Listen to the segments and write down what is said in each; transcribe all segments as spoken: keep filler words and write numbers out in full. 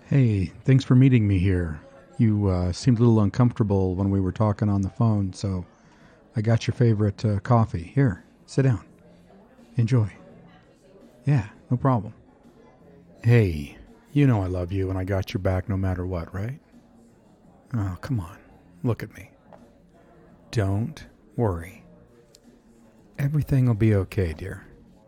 Hey, thanks for meeting me here. You uh, seemed a little uncomfortable when we were talking on the phone, so I got your favorite uh, coffee. Here, sit down. Enjoy. Yeah, no problem. Hey, you know I love you and I got your back no matter what, right? Oh, come on. Look at me. Don't worry. Everything will be okay, dear.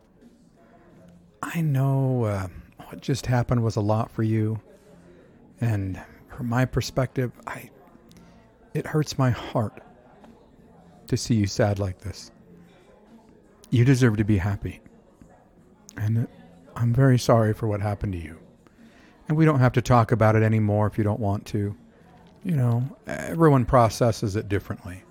I know uh, what just happened was a lot for you. And from my perspective, I it hurts my heart to see you sad like this. You deserve to be happy. And I'm very sorry for what happened to you. And we don't have to talk about it anymore if you don't want to. You know, everyone processes it differently.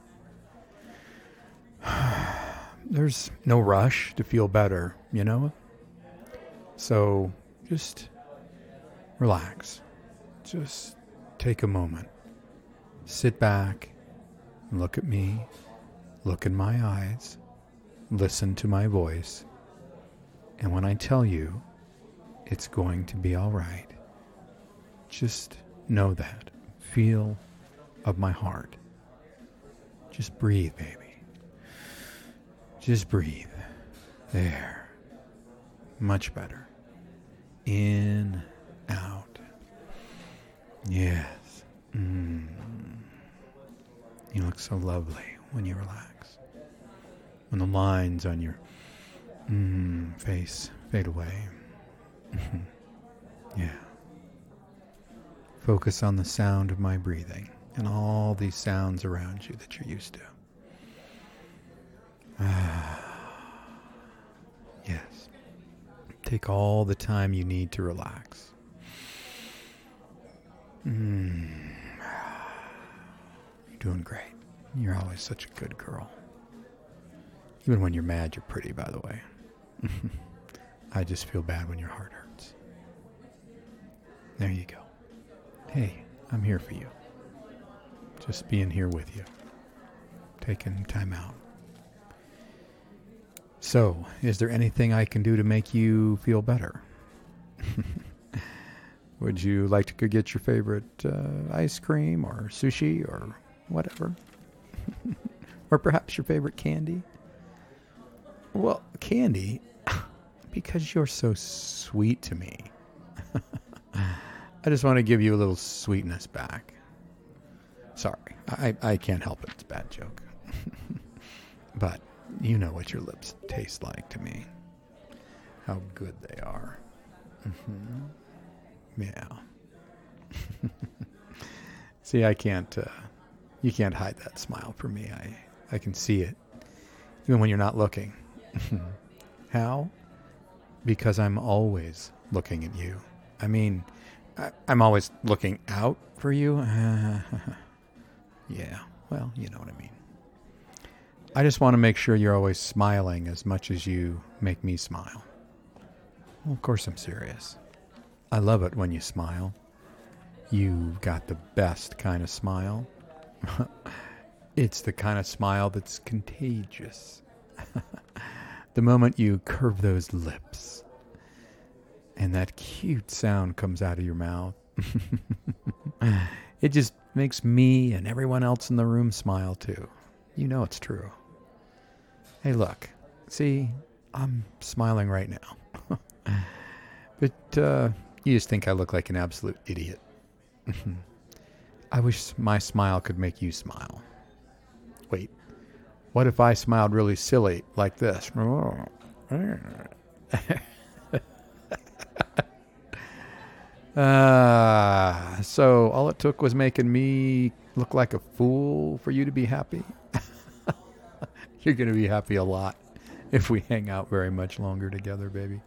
There's no rush to feel better, you know? So just relax. Just take a moment. Sit back, look at me, look in my eyes, listen to my voice, and when I tell you it's going to be all right, just know that. Feel of my heart. Just breathe, baby. Just breathe. There. Much better. In, out. Yes. Mm. You look so lovely when you relax. When the lines on your mm, face fade away. Yeah. Focus on the sound of my breathing and all these sounds around you that you're used to. Ah. Yes. Take all the time you need to relax. Mm. You're doing great. You're always such a good girl. Even when you're mad, you're pretty, by the way. I just feel bad when your heart hurts. There you go. Hey, I'm here for you. Just being here with you. Taking time out. So, is there anything I can do to make you feel better? Would you like to go get your favorite uh, ice cream or sushi or whatever? Or perhaps your favorite candy? Well, candy, because you're so sweet to me. I just want to give you a little sweetness back. Sorry, I, I can't help it. It's a bad joke. But you know what your lips taste like to me. How good they are. Mm-hmm. Yeah. See, I can't, uh, you can't hide that smile from me. I, I can see it, even when you're not looking. How? Because I'm always looking at you. I mean, I, I'm always looking out for you. Uh, yeah, well, you know what I mean. I just want to make sure you're always smiling as much as you make me smile. Well, of course I'm serious. I love it when you smile. You've got the best kind of smile. It's the kind of smile that's contagious. The moment you curve those lips and that cute sound comes out of your mouth, it just makes me and everyone else in the room smile too. You know it's true. Hey, look. See, I'm smiling right now. But uh, you just think I look like an absolute idiot. I wish my smile could make you smile. Wait, what if I smiled really silly like this? uh, so all it took was making me look like a fool for you to be happy? You're going to be happy a lot if we hang out very much longer together, baby.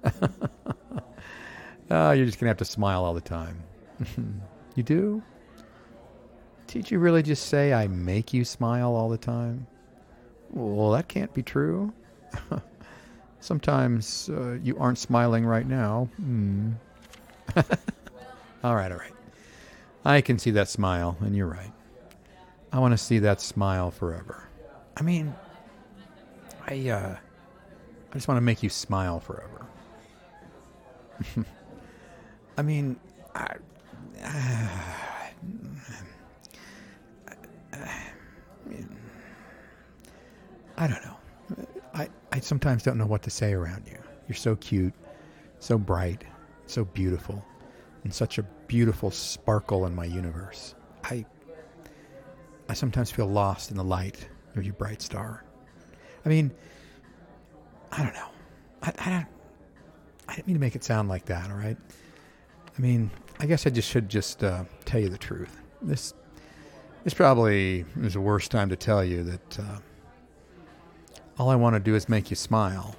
uh, you're just going to have to smile all the time. You do? Did you really just say I make you smile all the time? Well, that can't be true. Sometimes uh, you aren't smiling right now. Hmm. all right, all right. I can see that smile, and you're right. I want to see that smile forever. I mean, I uh, I just want to make you smile forever. I mean, I, I don't know. I, I sometimes don't know what to say around you. You're so cute, so bright, so beautiful, and such a beautiful sparkle in my universe. I I sometimes feel lost in the light of your bright star. I mean, I don't know. I, I don't I didn't mean to make it sound like that, all right? I mean, I guess I just should just uh, tell you the truth. This this probably is the worst time to tell you that uh, all I want to do is make you smile.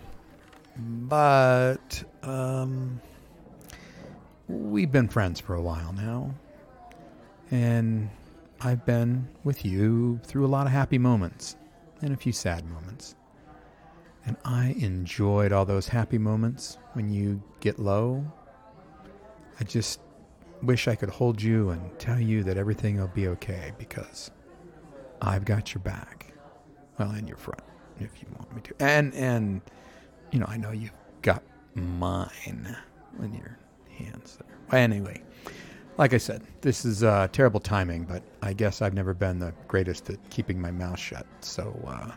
But um, we've been friends for a while now. And I've been with you through a lot of happy moments and a few sad moments. And I enjoyed all those happy moments when you get low. I just wish I could hold you and tell you that everything will be okay because I've got your back. Well, and your front, if you want me to. And, and you know, I know you've got mine in your hands there. Well, anyway, like I said, this is uh, terrible timing, but I guess I've never been the greatest at keeping my mouth shut. So, uh,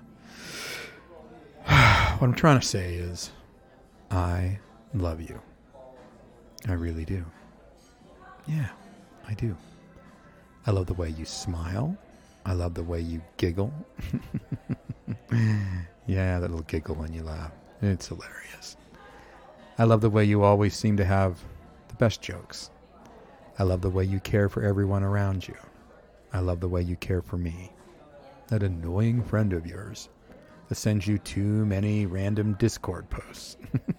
what I'm trying to say is, I love you. I really do. Yeah, I do. I love the way you smile. I love the way you giggle. Yeah, that little giggle when you laugh. It's hilarious. I love the way you always seem to have the best jokes. I love the way you care for everyone around you. I love the way you care for me. That annoying friend of yours that sends you too many random Discord posts.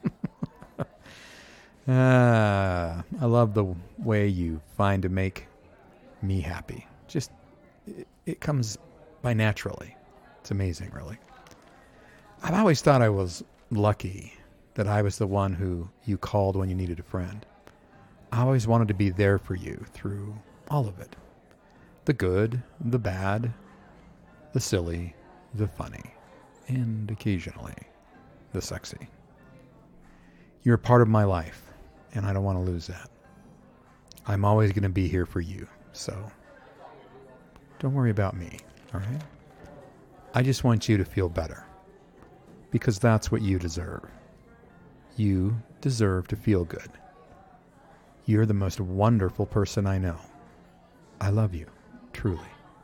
Ah, I love the way you find to make me happy. Just, it, it comes by naturally. It's amazing, really. I've always thought I was lucky that I was the one who you called when you needed a friend. I always wanted to be there for you through all of it. The good, the bad, the silly, the funny, and occasionally the sexy. You're a part of my life, and I don't want to lose that. I'm always going to be here for you, so don't worry about me, all right? I just want you to feel better, because that's what you deserve. You deserve to feel good. You're the most wonderful person I know. I love you, truly.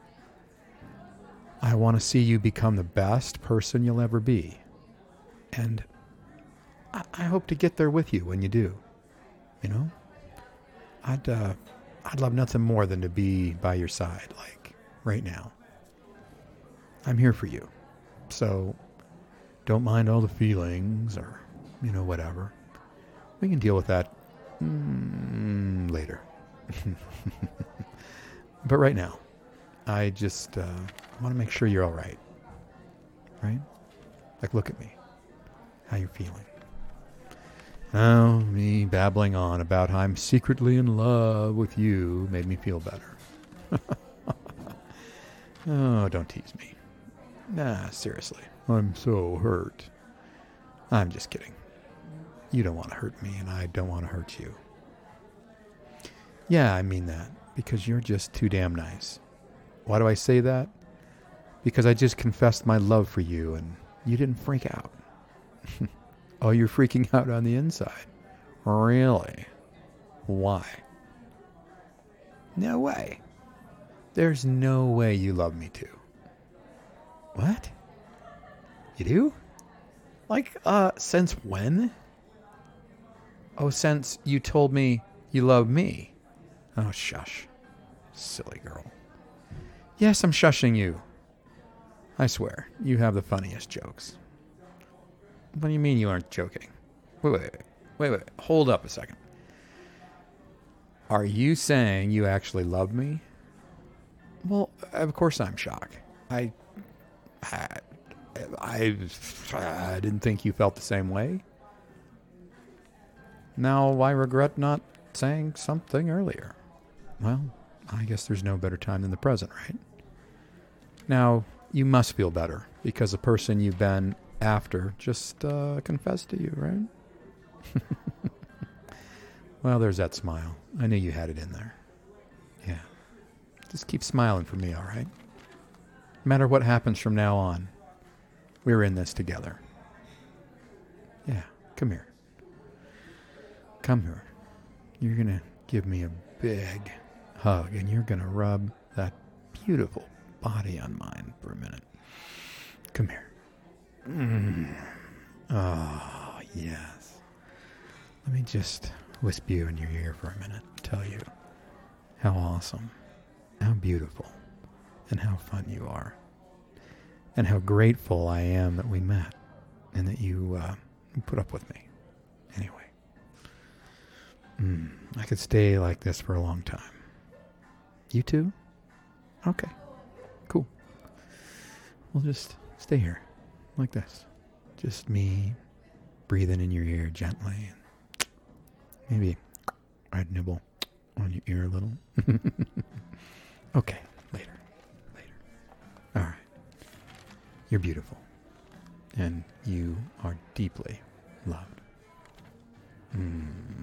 I want to see you become the best person you'll ever be. And I, I hope to get there with you when you do. You know? I'd, uh, I'd love nothing more than to be by your side, like, right now. I'm here for you. So, don't mind all the feelings or, you know, whatever. We can deal with that mm, later. But right now, I just uh, want to make sure you're all right. Right? Like, look at me. How you feeling? Oh, me babbling on about how I'm secretly in love with you made me feel better. Oh, don't tease me. Nah, seriously. I'm so hurt. I'm just kidding. You don't want to hurt me, and I don't want to hurt you. Yeah, I mean that, because you're just too damn nice. Why do I say that? Because I just confessed my love for you, and you didn't freak out. Oh, you're freaking out on the inside. Really? Why? No way. There's no way you love me too. What? You do? Like, uh, since when? Oh, since you told me you love me. Oh, shush. Silly girl. Yes, I'm shushing you. I swear, you have the funniest jokes. What do you mean you aren't joking? Wait, wait, wait, wait, wait. Hold up a second. Are you saying you actually love me? Well, of course I'm shocked. I, I, I, I didn't think you felt the same way. Now I regret not saying something earlier. Well, I guess there's no better time than the present, right? Now, you must feel better because the person you've been after just uh, confessed to you, right? Well, there's that smile. I knew you had it in there. Just keep smiling for me, all right? No matter what happens from now on, we're in this together. Yeah, come here. Come here. You're going to give me a big hug, and you're going to rub that beautiful body on mine for a minute. Come here. Mm. Oh, yes. Let me just whisper you in your ear for a minute, tell you how awesome, how beautiful, and how fun you are, and how grateful I am that we met, and that you uh, put up with me. Anyway, mm, I could stay like this for a long time. You too? Okay, cool. We'll just stay here, like this. Just me breathing in your ear gently, and maybe I'd nibble on your ear a little. Okay, later, later. All right. You're beautiful, and you are deeply loved. Mm.